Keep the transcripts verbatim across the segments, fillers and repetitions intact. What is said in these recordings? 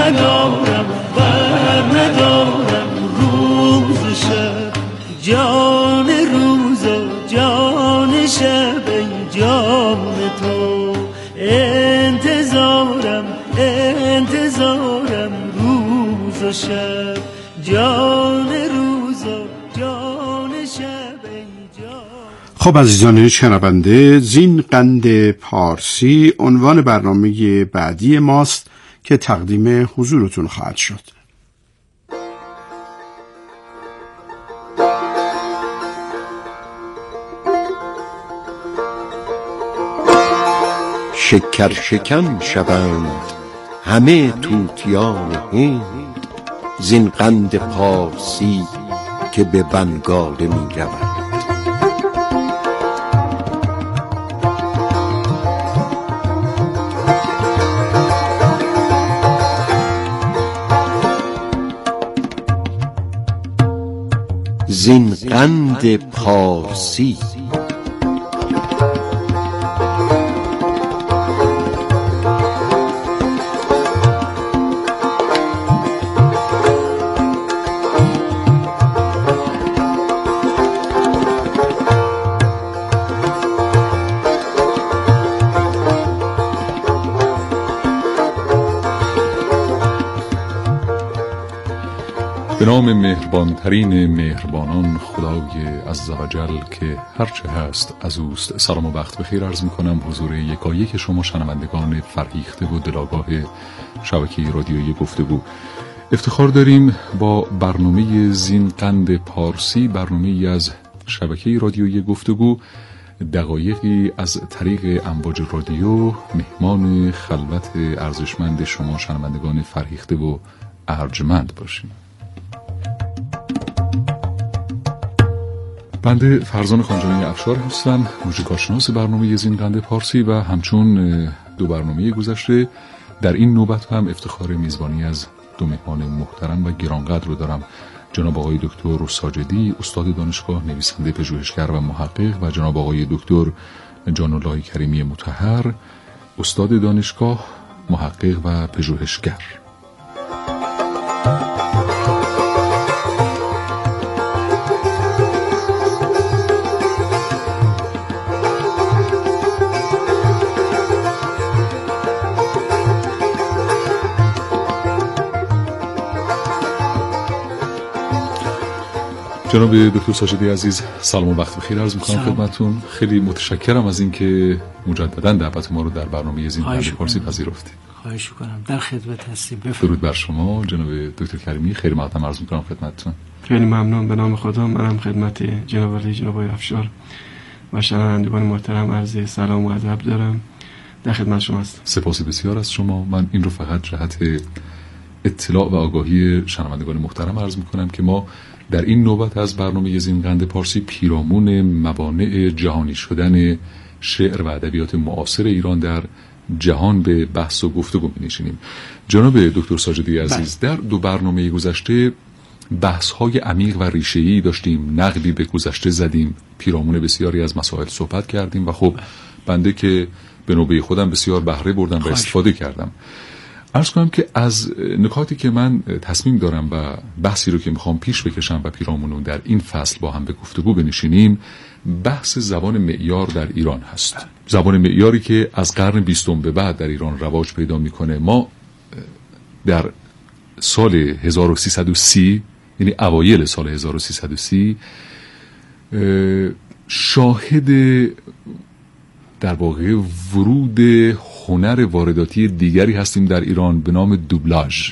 ندارم بر ندارم روز شب، جان روز و جان شب ای جان تو، انتظارم انتظارم روز و شب، جان روز و جان شب ای جان. خب عزیزان شنونده، زین قند پارسی عنوان برنامه بعدی ماست که تقدیم حضورتون خواهد شد. شکر شکن شوند همه طوطیان هند، زین قند پارسی که به بنگاله می روند. زین قند پارسی به نام مهربانترین مهربانان خدای عزوجل که هرچه هست از اوست، سلام و وقت بخیر عرض می کنم حضور یکایک شما شنوندگان فرهیخته و دلاگاه شبکه رادیویی گفتگو. افتخار داریم با برنامه زین قند پارسی، برنامه از شبکه رادیویی گفتگو، دقایقی از طریق امواج رادیو مهمان خلوت ارزشمند شما شنوندگان فرهیخته و ارجمند باشیم. بنده فرزان خانجانی افشار هستم، موسیقارشناس برنامه زین قند پارسی و همچون دو برنامه گذشته در این نوبت هم افتخار میزبانی از دو مهمان محترم و گرانقدر رو دارم. جناب آقای دکتر ساجدی، استاد دانشگاه، نویسنده، پژوهشگر و محقق، و جناب آقای دکتر جان الله کریمی مطهر، استاد دانشگاه، محقق و پژوهشگر. جناب دکتر ساجدی عزیز، سلام و وقت بخیر عرض می‌کنم خدمتتون. خیلی متشکرم از اینکه مجددا دعوت ما رو در برنامه زین قند پارسی پذیرفتید. خواهش می‌کنم، در خدمت هستیم. درود بر شما جناب دکتر کریمی، خیلی مقدم عرض می‌کنم خدمتتون. خیلی ممنون. به نام خدا منم خدمت جناب علی جناب افشار و شنوندگان محترم عرض سلام و ادب دارم. در خدمت شما هستم. سپاس بسیار از شما. من این رو فقط جهت اطلاع و آگاهی شنوندگان محترم عرض می‌کنم که ما در این نوبت از برنامه زین قند پارسی پیرامون موانع جهانی شدن شعر و ادبیات معاصر ایران در جهان به بحث و گفتگو می‌نشینیم. جناب دکتر ساجدی عزیز، در دو برنامه گذشته بحث‌های عمیق و ریشه‌ای داشتیم، نقدی به گذشته زدیم، پیرامون بسیاری از مسائل صحبت کردیم و خب بنده که به نوبه خودم بسیار بهره بردم و استفاده کردم. عرض کنم که از نکاتی که من تصمیم دارم و بحثی رو که میخوام پیش بکشم و پیرامون در این فصل با هم به گفتگو بنشینیم، بحث زبان معیار در ایران هست. زبان معیاری که از قرن بیستم به بعد در ایران رواج پیدا میکنه. ما در سال هزار و سیصد و سی، یعنی اوایل سال هزار و سیصد و سی، شاهد در واقع ورود هنر وارداتی دیگری هستیم در ایران به نام دوبلاژ.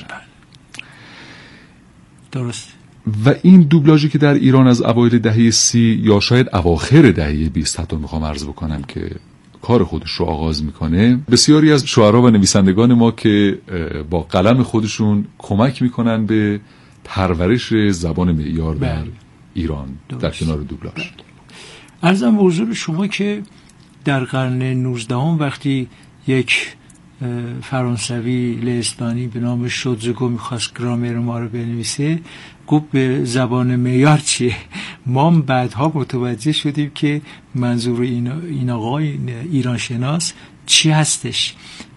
درست. و این دوبلاژی که در ایران از اوایل دهه سی یا شاید اواخر دهه بیست، حتی میخوام عرض بکنم که کار خودش رو آغاز میکنه، بسیاری از شاعرها و نویسندگان ما که با قلم خودشون کمک میکنن به پرورش زبان معیار در ایران درست. در کنار دوبلاژ. عرضم به حضور شما که در قرن نوزدهم وقتی یک فرانسوی لهستانی به نام شودزگو میخواست گرامر ما رو بنویسه، گفت به زبان معیار چیه؟ ما بعدها متوجه شدیم که منظور این این آقای ایران شناس چی هستش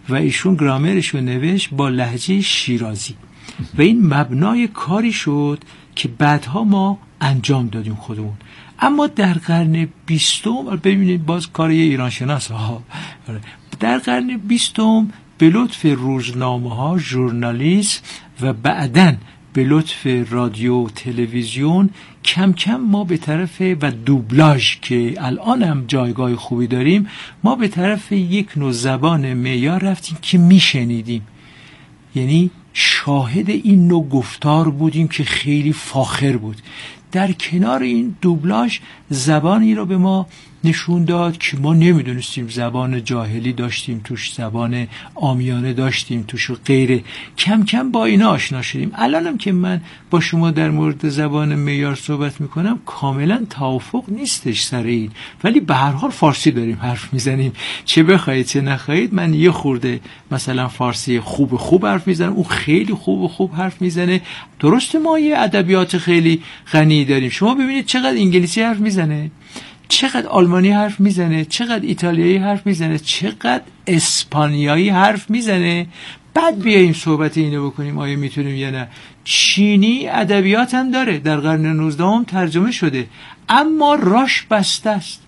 و ایشون گرامرش رو نوشت با لهجه شیرازی و این مبنای کاری شد که بعدها ما انجام دادیم خودمون. اما در قرن بیستم ببینید باز کار یه ایرانشناس ها، در قرن بیستم به لطف روزنامه ها، ژورنالیسم و بعداً به لطف رادیو تلویزیون کم کم ما به طرف و دوبلاژ که الان هم جایگاه خوبی داریم، ما به طرف یک نوع زبان معیار رفتیم که میشنیدیم، یعنی شاهد این نوع گفتار بودیم که خیلی فاخر بود. در کنار این دوبلاژ زبانی رو به ما نشون داد که ما نمیدونستیم، زبان جاهلی داشتیم توش، زبان عامیانه داشتیم توش و غیره. کم کم با اینا آشنا شدیم. الانم که من با شما در مورد زبان معیار صحبت میکنم کاملا توافق نیستش سر این، ولی به هر حال فارسی داریم حرف میزنیم، چه بخواید چه نخواید. من یه خورده مثلا فارسی خوب خوب حرف میزنم، اون خیلی خوب خوب حرف میزنه. درسته ما یه ادبیات خیلی غنی داریم، شما ببینید چقدر انگلیسی حرف میزنه، چقدر آلمانی حرف میزنه، چقدر ایتالیایی حرف میزنه، چقدر اسپانیایی حرف میزنه. بعد بیاییم صحبت اینو بکنیم آیا میتونیم یا نه. چینی ادبیات هم داره، در قرن نوزدهم ترجمه شده، اما راش بسته است.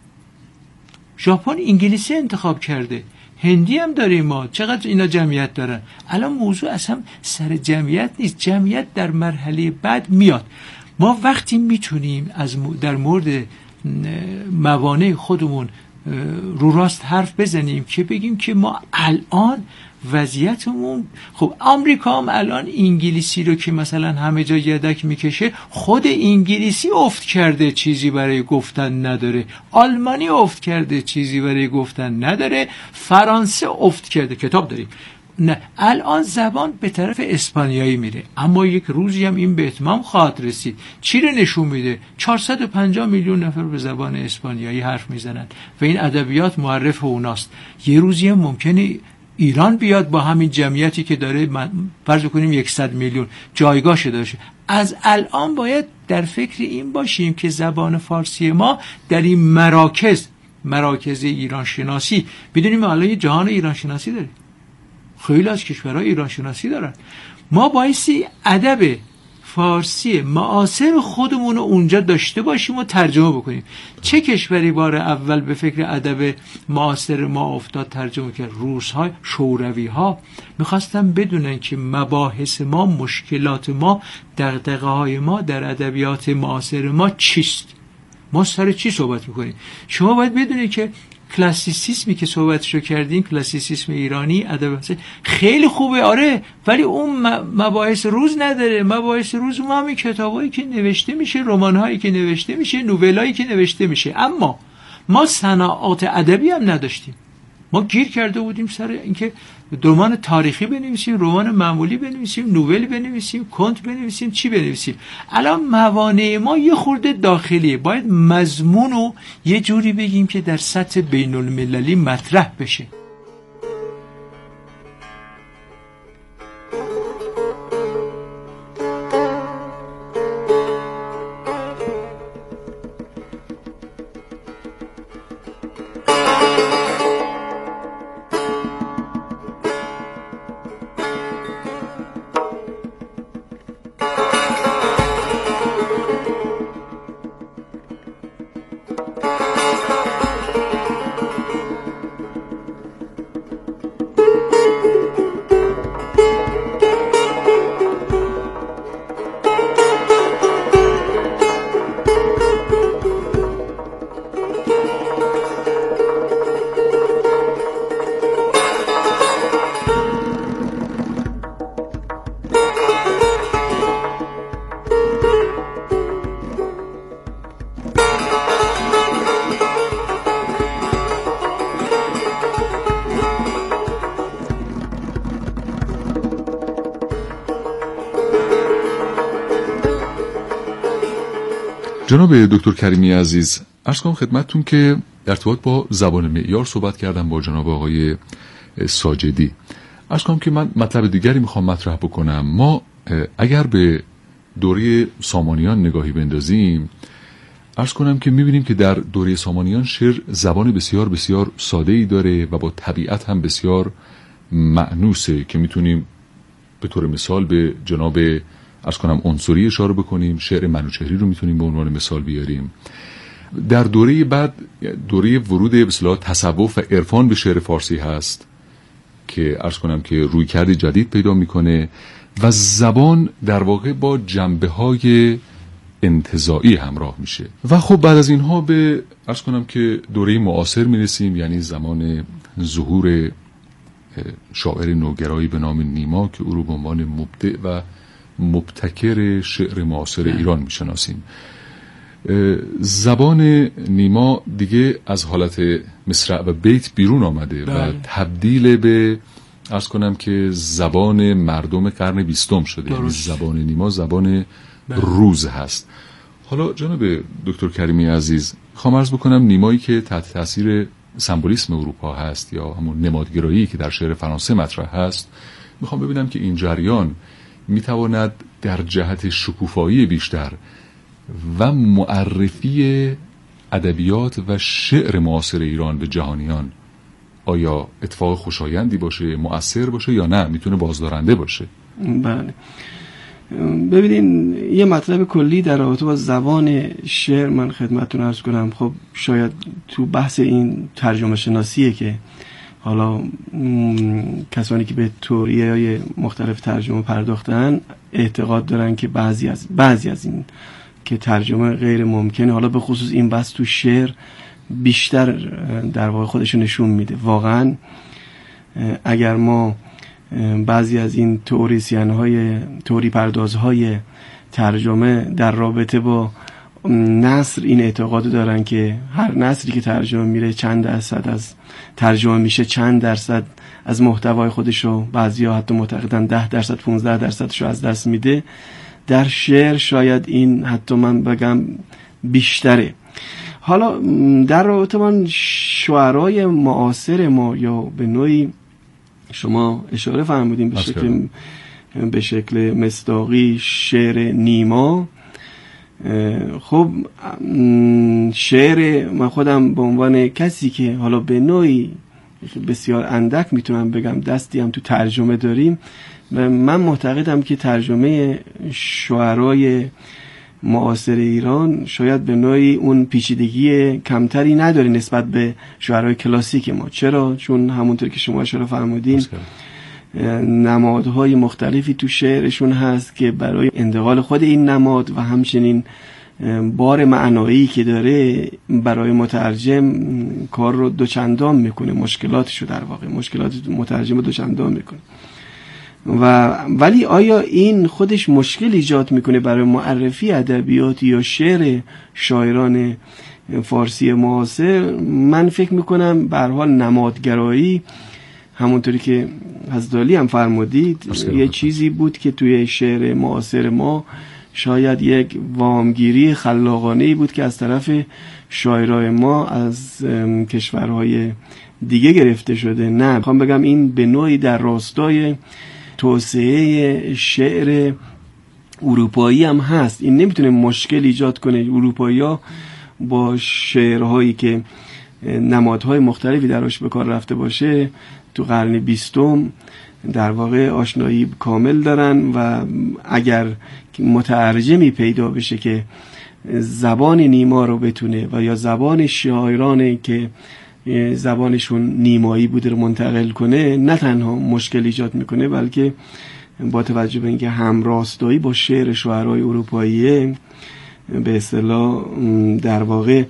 ژاپن انگلیسی انتخاب کرده، هندی هم داریم ما، چقدر اینا جمعیت دارن. الان موضوع اصلا سر جمعیت نیست، جمعیت در مرحله بعد میاد. ما وقتی میتونیم از م... در مورد موانع خودمون رو راست حرف بزنیم که بگیم که ما الان وضعیتمون خب. آمریکا هم الان انگلیسی رو که مثلا همه جا یدک میکشه، خود انگلیسی افت کرده چیزی برای گفتن نداره، آلمانی افت کرده چیزی برای گفتن نداره، فرانسه افت کرده، کتاب داریم نه. الان زبان به طرف اسپانیایی میره، اما یک روزی هم این به اتمام خواهد رسید. چی رو نشون میده؟ چهارصد و پنجاه میلیون نفر به زبان اسپانیایی حرف میزنن و این ادبیات معرف اوناست. یه روزی هم ممکنه ایران بیاد با همین جمعیتی که داره، فرض کنیم صد میلیون، جایگاهش داشته. از الان باید در فکر این باشیم که زبان فارسی ما در این مراکز مراکز ایران شناسی، بدونیم الان یه جهان ایران شناسی داره، خیلی از کشورها ایران شناسی دارن. ما بایستی ادب فارسی معاصر خودمون رو اونجا داشته باشیم و ترجمه بکنیم. چه کشوری بار اول به فکر ادب معاصر ما افتاد ترجمه کرد؟ روس‌ها، شوروی‌ها. می‌خواستن بدونن که مباحث ما، مشکلات ما، دغدغه‌های ما در ادبیات معاصر ما چیست، ما سر چی صحبت می‌کنیم. شما باید بدونید که کلاسیسیسمی که صحبتشو کردیم، کلاسیسیسم ایرانی، ادب خیلی خوبه آره، ولی اون مباحث روز نداره. مباحث روز ما همین کتابایی که نوشته میشه، رمان‌هایی که نوشته میشه، نوئلایی که نوشته میشه، اما ما صناعات ادبی هم نداشتیم. ما گیر کرده بودیم سر اینکه رمان تاریخی بنویسیم، رمان معمولی بنویسیم، نوئل بنویسیم، کنت بنویسیم، چی بنویسیم. الان موانع ما یه خورده داخلیه، باید مضمونو یه جوری بگیم که در سطح بین المللی مطرح بشه. جناب دکتر کریمی عزیز، عرض کنم خدمتتون که در ارتباط با زبان معیار صحبت کردم با جناب آقای ساجدی. عرض کنم که من مطلب دیگری میخوام مطرح بکنم. ما اگر به دوره سامانیان نگاهی بندازیم، عرض کنم که میبینیم که در دوره سامانیان شعر زبان بسیار بسیار ساده‌ای داره و با طبیعت هم بسیار مأنوسه که میتونیم به طور مثال به جناب عرض کنم عنصری اشاره بکنیم، شعر منوچهری رو میتونیم به عنوان مثال بیاریم. در دوره بعد دوره ورود به اصطلاح تصوف و عرفان به شعر فارسی هست که عرض کنم که رویکرد جدید پیدا میکنه و زبان در واقع با جنبه‌های انتزاعی همراه میشه. و خب بعد از اینها به عرض کنم که دوره معاصر میرسیم، یعنی زمان ظهور شاعر نوگرایی به نام نیما که او رو به عنوان مبدع و مبتکر شعر معاصر ایران میشناسیم. زبان نیما دیگه از حالت مصرع و بیت بیرون آمده بله. و تبدیل به عرض کنم که زبان مردم قرن بیستم شده. یعنی زبان نیما زبان بله. روز هست. حالا جناب دکتر کریمی عزیز خواهم عرض بکنم نیمایی که تحت تاثیر سمبولیسم اروپا هست یا همون نمادگرایی که در شعر فرانسه مطرح هست، میخوام ببینم که این جریان میتواند در جهت شکوفایی بیشتر و معرفی ادبیات و شعر معاصر ایران به جهانیان آیا اتفاق خوشایندی باشه، مؤثر باشه یا نه میتونه بازدارنده باشه؟ بله ببینین یه مطلب کلی در رابطه با زبان شعر من خدمتتون عرض کنم. خب شاید تو بحث این ترجمه شناسیه که حالا کسانی که به تئوری‌های مختلف ترجمه پرداختن اعتقاد دارن که بعضی از بعضی از این که ترجمه غیر ممکنه، حالا به خصوص این بحث تو شعر بیشتر در واقع خودشو نشون میده. واقعا اگر ما بعضی از این تئوریسین های تئوری پردازهای ترجمه در رابطه با نثر این اعتقاد دارن که هر نثری که ترجمه میره چند درصد از ترجمه میشه چند درصد از محتوای خودشو، بعضیا حتی معتقدن ده درصد پانزده درصدشو از دست میده. در شعر شاید این حتی من بگم بیشتره. حالا در رابطه با شعرای معاصر ما یا به نوعی شما اشاره فرمودین به شکل به شکل مصداقی شعر نیما، خب شعر من خودم به عنوان کسی که حالا به نوعی بسیار اندک میتونم بگم دستی هم تو ترجمه داریم، من معتقدم که ترجمه شعرای معاصر ایران شاید به نوعی اون پیچیدگی کمتری نداره نسبت به شعرهای کلاسیک ما. چرا؟ چون همونطور که شما اشاره فرمودین نمادهای مختلفی تو شعرشون هست که برای انتقال خود این نماد و همچنین بار معنایی که داره برای مترجم کار رو دوچندان میکنه، مشکلاتشو در واقع مشکلات مترجم رو دوچندان میکنه. و ولی آیا این خودش مشکل ایجاد میکنه برای معرفی ادبیات یا شعر شاعران فارسی معاصر؟ من فکر میکنم به هر حال نمادگرایی همونطوری که حضرت علی هم فرمودید یه چیزی بود که توی شعر معاصر ما شاید یک وامگیری خلاقانه‌ای بود که از طرف شاعرای ما از کشورهای دیگه گرفته شده. نه، میخوام بگم این به نوعی در راستای توسعه شعر اروپایی هم هست. این نمیتونه مشکل ایجاد کنه. اروپایی‌ها با شعرهایی که نمادهای مختلفی دراش به کار رفته باشه تو قرن بیستم در واقع آشنایی کامل دارن و اگر مترجمی پیدا بشه که زبان نیما رو بتونه و یا زبان شاعرانی که زبانشون نیمایی بوده رو منتقل کنه، نه تنها مشکل ایجاد میکنه بلکه با توجه به اینکه همراستایی با شعر شاعرای اروپاییه به اصطلاح در واقع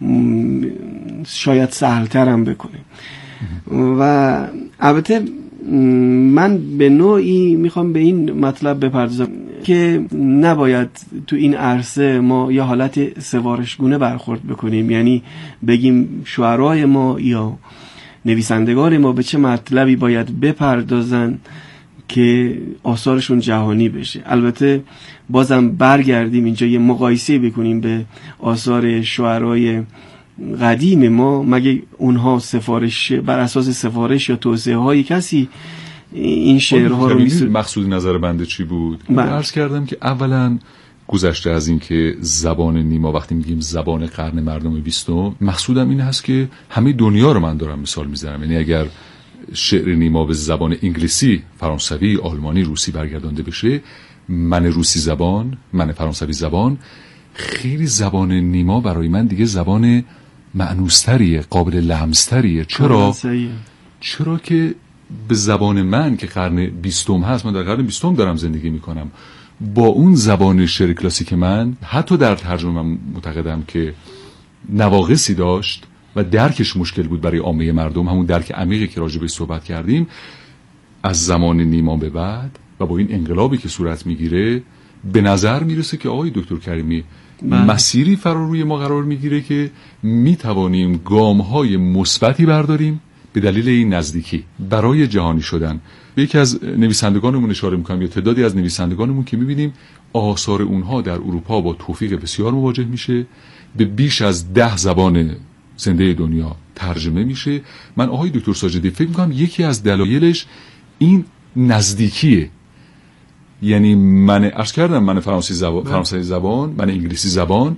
شاید سهل‌تر هم بکنه. و البته من به نوعی میخوام به این مطلب بپردازم که نباید تو این عرصه ما یا حالت سوارشگونه برخورد بکنیم، یعنی بگیم شعرای ما یا نویسندگان ما به چه مطلبی باید بپردازن که آثارشون جهانی بشه. البته بازم برگردیم اینجا یه مقایسه بکنیم به آثار شعرای قدیم ما، مگه اونها سفارش بر اساس سفارش یا توصیه های کسی این شعرها رو میسود؟ مقصود نظر بنده چی بود؟ من عرض کردم که اولا گذشته از این که زبان نیما، وقتی میگیم زبان قرن مردم بیستم، مقصودم این هست که همه دنیا رو من دارم مثال میزنم. یعنی اگر شعر نیما به زبان انگلیسی، فرانسوی، آلمانی، روسی برگردانده بشه، من روسی زبان، من فرانسوی زبان، خیلی زبان نیما برای من دیگه زبان مأنوستریه، قابل لمستریه. چرا؟ چرا که به زبان من که قرن بیستم هست، من در قرن بیستم دارم زندگی میکنم، با اون زبان شعر کلاسیک من حتی در ترجمه من معتقدم که نواقصی داشت و درکش مشکل بود برای عامه مردم، همون درک عمیقی که راجع بهش صحبت کردیم. از زمان نیما به بعد و با این انقلابی که صورت میگیره به نظر میرسه که آقای دکتر کریمی من. مسیری فرا روی ما قرار میگیره که میتوانیم گام‌های مثبتی برداریم به دلیل این نزدیکی برای جهانی شدن. به یکی از نویسندگانمون اشاره میکنم یا تعدادی از نویسندگانمون که میبینیم آثار اونها در اروپا با توفیق بسیار مواجه میشه، به بیش از ده زبان زنده دنیا ترجمه میشه. من آقای دکتر ساجدی فکر میکنم یکی از دلایلش این نزدیکیه. یعنی من عرض کردم من فرانسوی زبان، فرانسوی زبان، من انگلیسی زبان،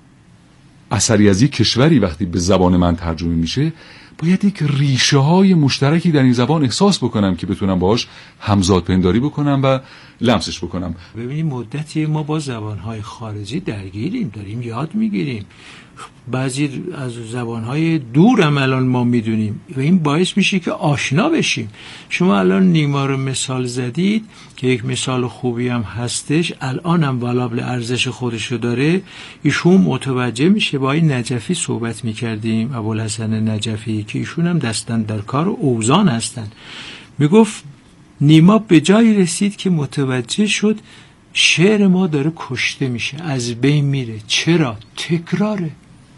اثری از یک کشوری وقتی به زبان من ترجمه میشه باید یک ریشه های مشترکی در این زبان احساس بکنم که بتونم باهاش همزاد پنداری بکنم و لمسش بکنم. ببینید مدتی ما با زبانهای خارجی درگیریم، داریم یاد میگیریم، بعضی از زبانهای دور هم الان ما میدونیم و این باعث میشه که آشنا بشیم. شما الان نیما رو مثال زدید که یک مثال خوبی هم هستش، الان هم والابل ارزش خودشو داره. ایشون متوجه میشه، با این نجفی صحبت میکردیم، ابوالحسن نجفی که ایشون هم دستن در کار و اوزان هستن، میگفت نیما به جایی رسید که متوجه شد شعر ما داره کشته میشه، از بین میره. چرا؟ تکراره،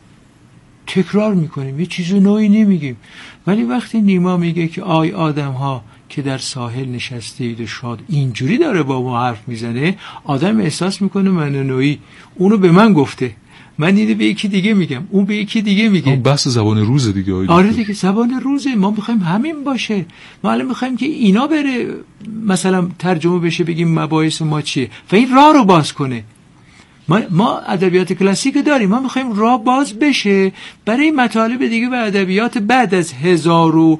تکرار میکنیم، یه چیز نوعی نمیگیم. ولی وقتی نیما میگه که آی آدم ها که در ساحل نشسته اید و شاد، اینجوری داره با ما حرف میزنه، آدم احساس میکنه من نوعی اونو به من گفته، من اینو به یکی دیگه میگم، اون به یکی دیگه میگه. اون بحث زبان روزه دیگه. آره دیگه زبان روزه. ما میخوایم همین باشه. ما الان میخوایم که اینا بره مثلا ترجمه بشه، بگیم مباحث ما چیه و این راه رو باز کنه. ما ما ادبیات کلاسیک داریم، ما میخوایم راه باز بشه برای مطالب دیگه و ادبیات بعد از هزار و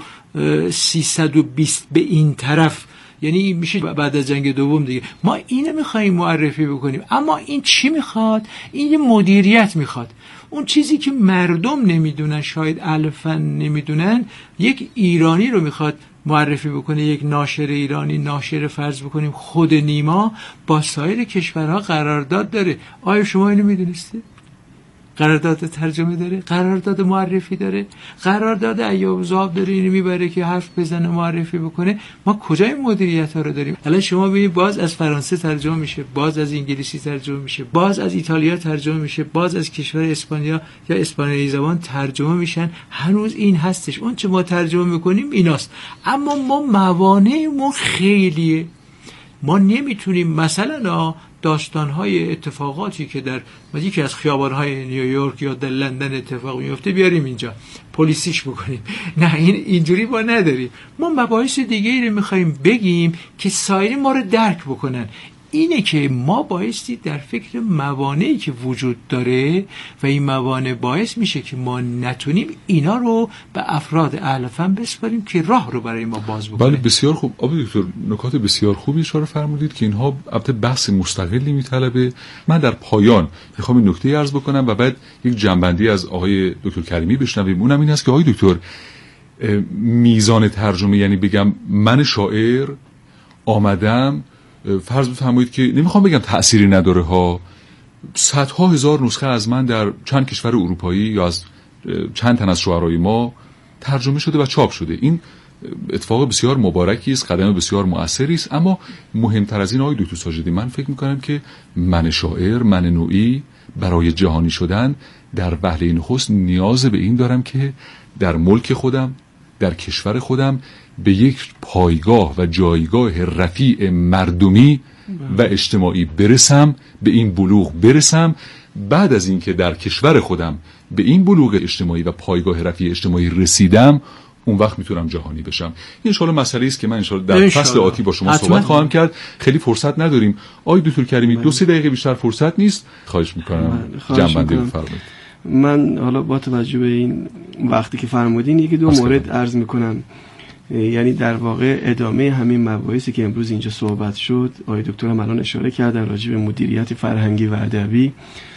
سیصد و بیست به این طرف، یعنی میشه بعد از جنگ دوم دیگه. ما اینو میخوایم معرفی بکنیم، اما این چی میخواد؟ این یه مدیریت میخواد. اون چیزی که مردم نمیدونن، شاید الفن نمیدونن، یک ایرانی رو میخواد معرفی بکنه، یک ناشر ایرانی، ناشر فرض بکنیم خود نیما، با سایر کشورها قرارداد داره. آیا شما اینو میدونسته؟ قرارداد ترجمه داره، قرارداد معرفی داره، قرارداد ایوب زاب داره، اینو میبره که حرف بزنه، معرفی بکنه. ما کجای مدیریت ها رو داریم؟ الان شما ببینید باز از فرانسه ترجمه میشه، باز از انگلیسی ترجمه میشه، باز از ایتالیا ترجمه میشه، باز از کشور اسپانیا یا اسپانیایی زبان ترجمه میشن. هنوز این هستش، اون چه ما ترجمه میکنیم ایناست. اما ما موانعمون خیلیه. ما نمیتونیم مثلا داستان‌های اتفاقاتی که در یکی از خیابان‌های نیویورک یا در لندن اتفاق میفته بیاریم اینجا پلیسیش بکنیم. نه، این اینجوری با نداریم. ما مباحث دیگه‌ای رو می‌خوایم بگیم که سایر ما رو درک بکنن. اینه که ما بایستی در فکر موانعی که وجود داره و این موانع باعث میشه که ما نتونیم اینا رو به افراد اهل فن بسپاریم که راه رو برای ما باز بکنه. بله بسیار خوب. آقای دکتر نکات بسیار خوبی اشاره فرمودید که اینها البته بحث مستقلی میطلبه. من در پایان میخوام این نکته عرض بکنم و بعد یک جنبندی از آقای دکتر کریمی بشنویم. اونم این است که آقای دکتر میزان ترجمه، یعنی بگم من شاعر آمدم فرض بفرمایید که نمیخوام بگم تأثیری نداره ها، صدها هزار نسخه از من در چند کشور اروپایی یا از چند تن از شعرای ما ترجمه شده و چاپ شده. این اتفاق بسیار مبارکی است، قدم بسیار مؤثری است. اما مهمتر از این آقای دکتر ساجدی، من فکر میکنم که من شاعر، من نوعی برای جهانی شدن در وهله نخست نیاز به این دارم که در ملک خودم، در کشور خودم به یک پایگاه و جایگاه رفیع مردمی و اجتماعی برسم، به این بلوغ برسم. بعد از اینکه در کشور خودم به این بلوغ اجتماعی و پایگاه رفیع اجتماعی رسیدم، اون وقت میتونم جهانی بشم. این انشالله مسئله است که من انشالله در فصل آتی با شما صحبت خواهم کرد. خیلی فرصت نداریم. آقای دکتر کریمی دو سه دقیقه بیشتر فرصت نیست. خواهش میکنم جنبندی بفرمایید. من حالا با توجه به این وقتی که فرمودین یکی دو مورد عرض میکنم. یعنی در واقع ادامه همین مباحثی که امروز اینجا صحبت شد. آقای دکتر هم الان اشاره کردن راجع به مدیریت فرهنگی و ادبی.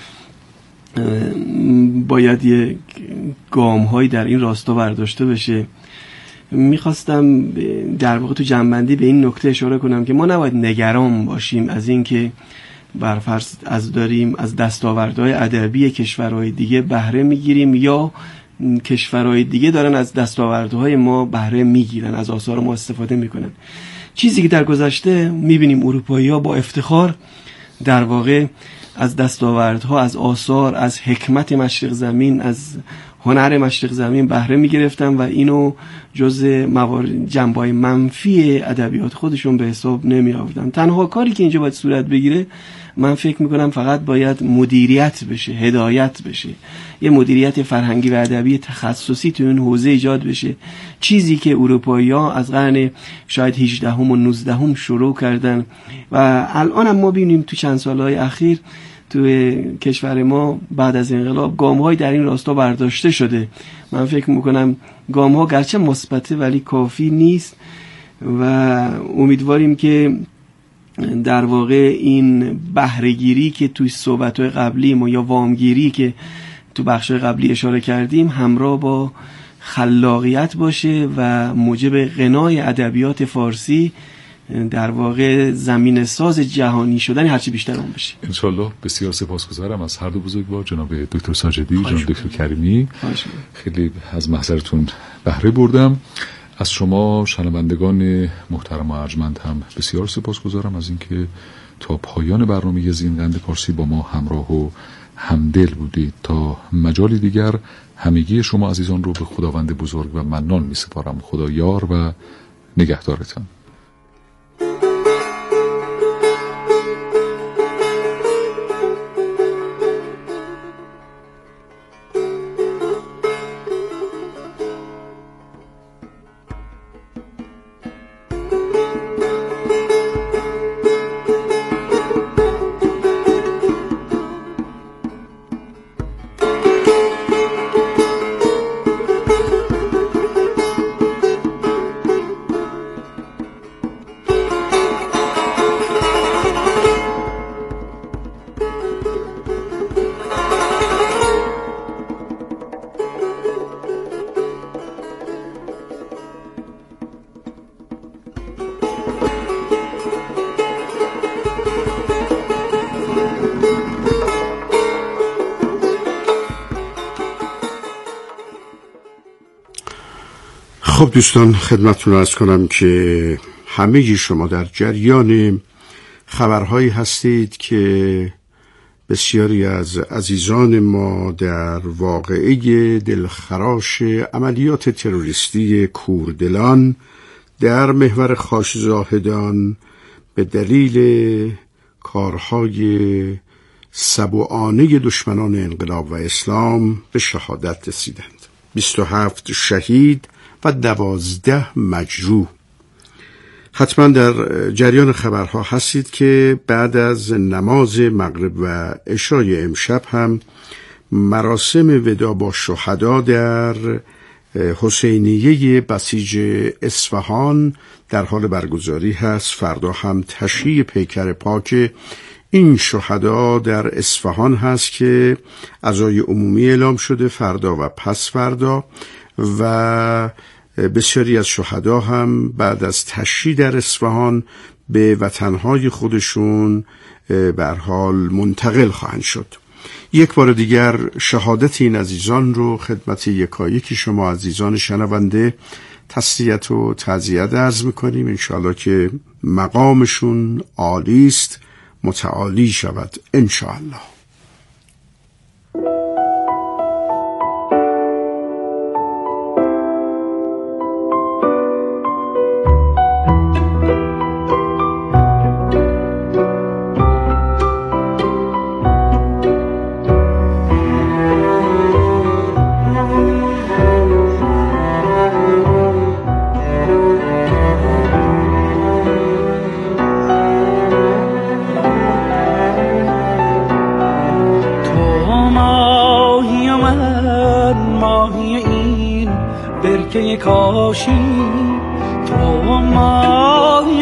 باید یک گام‌هایی در این راستا برداشته بشه. میخواستم در واقع تو جنبندی به این نکته اشاره کنم که ما نباید نگران باشیم از این که برفرض از داریم از دستاوردهای ادبی کشورهای دیگه بهره میگیریم یا کشورهای دیگه دارن از دستاوردهای ما بهره میگیرن، از آثار ما استفاده میکنن. چیزی که در گذشته میبینیم اروپایی‌ها با افتخار در واقع از دستاوردها، از آثار، از حکمت مشرق زمین، از هنر مشرق زمین بهره میگرفتن و اینو جز موارد جنبه‌های منفی ادبیات خودشون به حساب نمی آوردن. تنها کاری که اینجا باید صورت بگیره، من فکر میکنم فقط باید مدیریت بشه، هدایت بشه، یه مدیریت فرهنگی و ادبی تخصصی تو این حوزه ایجاد بشه. چیزی که اروپایی‌ها از قرن شاید هجدهم و نوزدهم شروع کردن و الان هم ما ببینیم تو چند سالهای اخیر تو کشور ما بعد از انقلاب گام‌های در این راستا برداشته شده. من فکر میکنم گام‌ها گرچه مثبته ولی کافی نیست و امیدواریم که در واقع این بهره‌گیری که توی صحبت‌های قبلی ما یا وامگیری که تو بخش‌های قبلی اشاره کردیم همراه با خلاقیت باشه و موجب غنای ادبیات فارسی در واقع زمین ساز جهانی شدن هرچی بیشتر اون بشه. انشالله. بسیار سپاسگزارم از هر دو بزرگوار، جناب دکتر ساجدی، جناب دکتر کریمی. خیلی از محضرتون بهره بردم. از شما شنوندگان محترم و ارجمند هم بسیار سپاسگزارم از اینکه تا پایان برنامه زینقند پارسی با ما همراه و همدل بودید. تا مجالی دیگر همگی شما عزیزان رو به خداوند بزرگ و منان می سپارم. خدا یار و نگهدارتان. خب دوستان، خدمتتون عرض کنم که همه شما در جریان خبرهایی هستید که بسیاری از عزیزان ما در واقعه دلخراش عملیات تروریستی کوردلان در محور خاش زاهدان به دلیل کارهای سبوعانه دشمنان انقلاب و اسلام به شهادت رسیدند. بیست و هفت شهید و دوازده مجروح. حتما در جریان خبرها هستید که بعد از نماز مغرب و عشای امشب هم مراسم وداع با شهدا در حسینیه بسیج اصفهان در حال برگزاری هست. فردا هم تشییع پیکر پاک این شهدا در اصفهان هست که عزای عمومی اعلام شده فردا و پس فردا، و بسیاری از شهدا هم بعد از تشییع در اصفهان به وطنهای خودشون به هر حال منتقل خواهند شد. یک بار دیگر شهادت این عزیزان رو خدمت یکایک شما عزیزان شنونده تسلیت و تعزیت عرض میکنیم. انشاءالله که مقامشون عالی است، متعالی شود انشاءالله. کاشی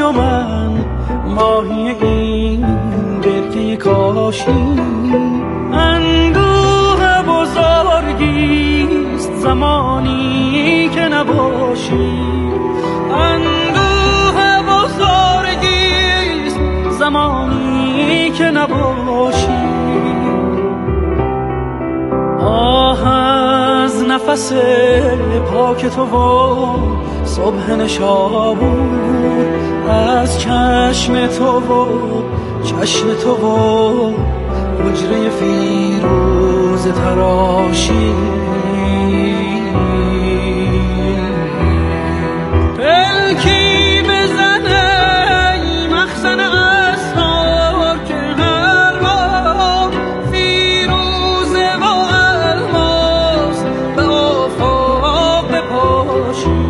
و من ماهی این برکه کاشی. اندوه بزرگیست زمانی که نباشی، اندوه بزرگیست زمانی که نباشی. آه از نفس پاک تو و صبح نشابور، از چشم تو و چشم تو و حجره فیروز تراشی. پلکی بزنه ای مخزن اسرار که هر بار فیروزه و الماس به آفاق بپاشی.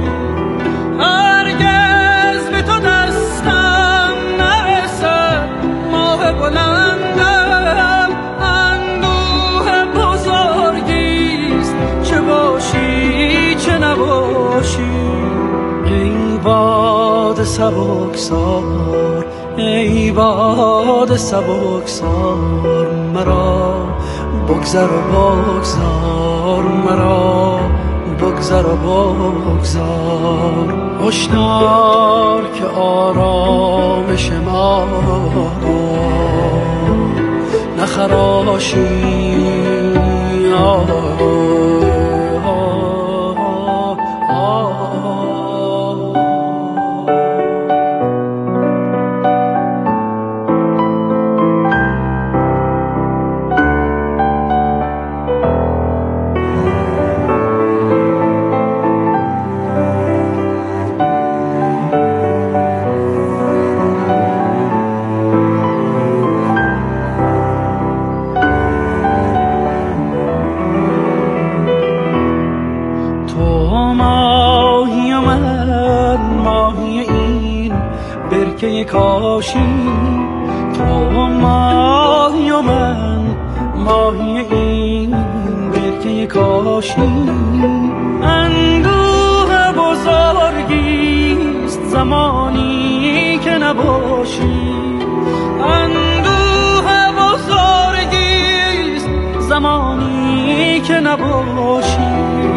هرگز به تو دستم نرسد ماه بلندم، اندوه بزرگیست چه باشی چه نباشی. ای باد سبکسار، ای باد سبکسار، مرا بگذر و بگذار، مرا بگذر و بگذار. هشدار که آرامش ما نخراشی. آه کاشی. تو ماهی و من ماهی این برکه کاشی. اندوه بزرگیست زمانی که نباشی، اندوه بزرگیست زمانی که نباشی.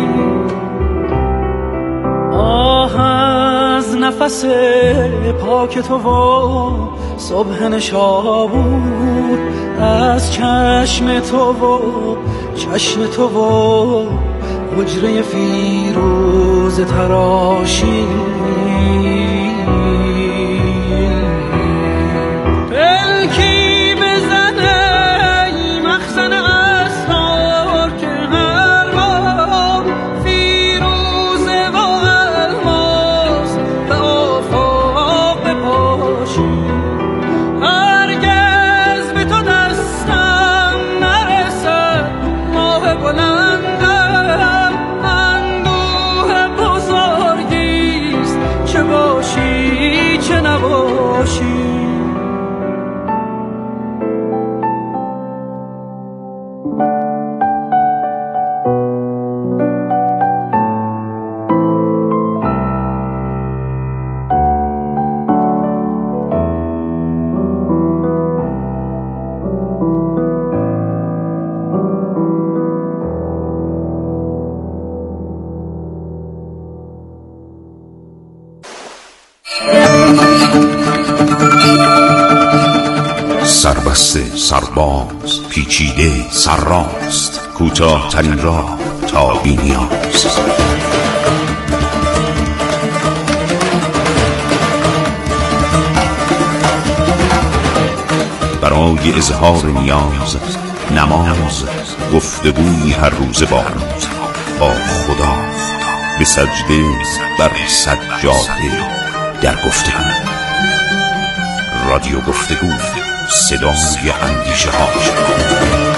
آه از نفس پاک تو و صبح نشابور، از چشم تو و چشم تو و حجره فیروز تراشی. پلکی بزنه ای مخزن اسرار که هر بار فیروزه و الماس به آفاق بپاشی. هرگز به تو دستم نرسد ماه بلندم، اندوه بزرگیست چه باشی چه نباشی. سربسته، سرباز، پیچیده، سرراست، کوتاه ترین راه تا بی‌نیاز. برای اظهار نیاز، نماز، گفتگوی هر روز با با خدا، به سجده بر سجاده در گفتگو. رادیو گفتگو، صدای اندیشه ها.